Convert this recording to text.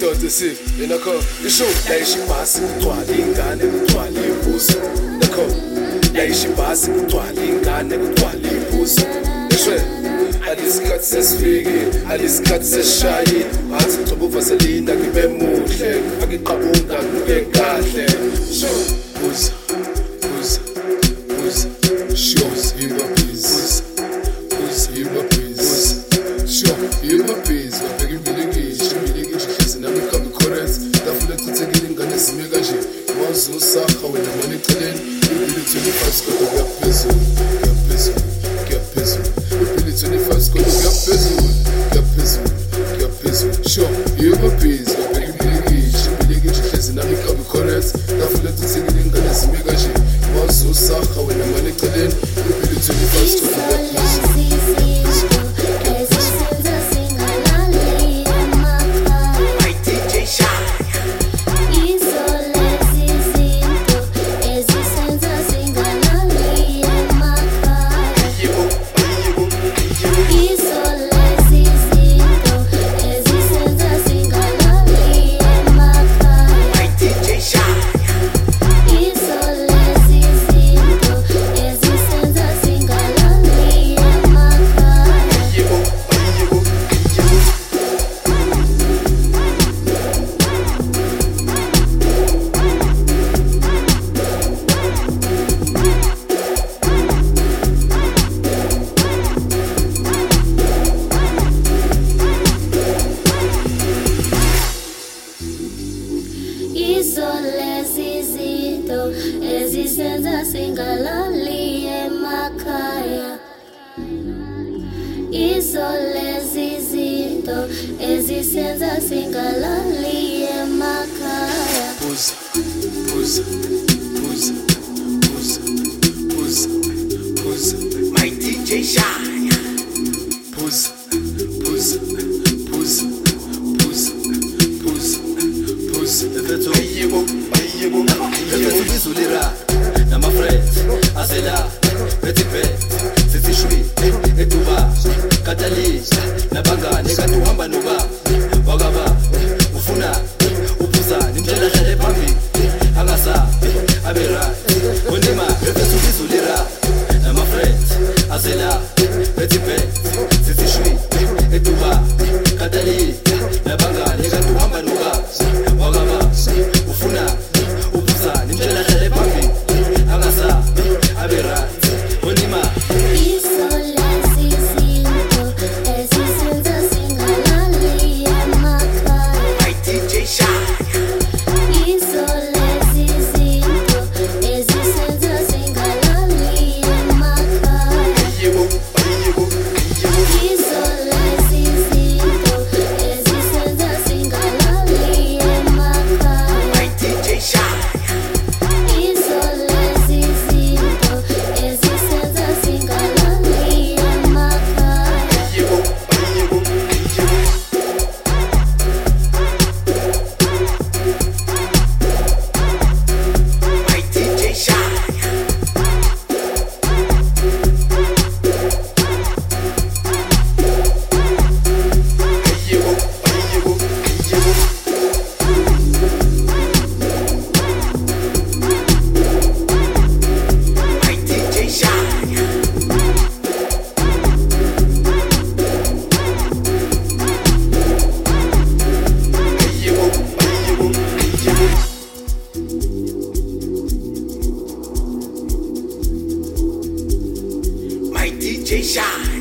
Short sick, inako, isho, yaishi basi kutwala ingane kutwala imbuzi. Nako, yaishi basi kutwala ingane kutwala imbuzi. Ishwe, alisikhathi sesifike, alisikhathi sesishayile. Athi ngixobo vaseline ngibe muhle, angiqabunga ngibe kahle. Sho, buza, buza, buza. Shows you my biz. Buza, you my biz. Show you my biz. Wabeki mbilingisho, mbilingisho hlezi nami kambi correct. Tafuna tuthekile ingane ezimeka nje. Wazosakha wena mali eceleni. Ibili 25 skoto kuyaphezulu, kuyaphezulu, kuyaphezulu. Ibili 25 skoto kuyaphezulu, kuyaphezulu, kuyaphezulu. Show you my biz. Wabeki mbilingisho, mbilingisho hlezi nami kambi correct. Tafuna tuthekile ingane ezimeka nje. Wazosakha wena mali eceleni. Ibili 25 skoto kuyaphezulu. Ezisenza singalali emakhaya. Izolezi zinto ezisenza singalali emakhaya. Buza, buza, buza, buza, buza, buza. My DJ Shine. Buza, buza, buza, buza, buza, buza. Efethu ayebo, ayebo, Efethu bizulira nama friends asela bethi bet sithi shwi etuba katalisha nabangane kade uhamba noba wakaba ufuna ubuza indlela hlale phambili angasa abe right konima efethu bizulira nama friends asela bethi bet sithi shwi etuba katalisha nabangane kade uhamba noba wakaba ufuna ubuza indlela hlale phambili angasa abe right konima Izolezi zinto ezisenza singalali emakhaya. my DJ Shine. Izolezi zinto ezisenza singalali emakhaya. Ayebo, ayebo, ayebo. Izolezi zinto ezisenza singalali emakhaya. My DJ Shine. Izolezi zinto ezisenza singalali emakhaya. Ayebo, ayebo, ayebo. My DJ Shine. Ayebo, ayebo, ayebo. My DJ Shine. Ayebo, ayebo, ayebo. My DJ Shine.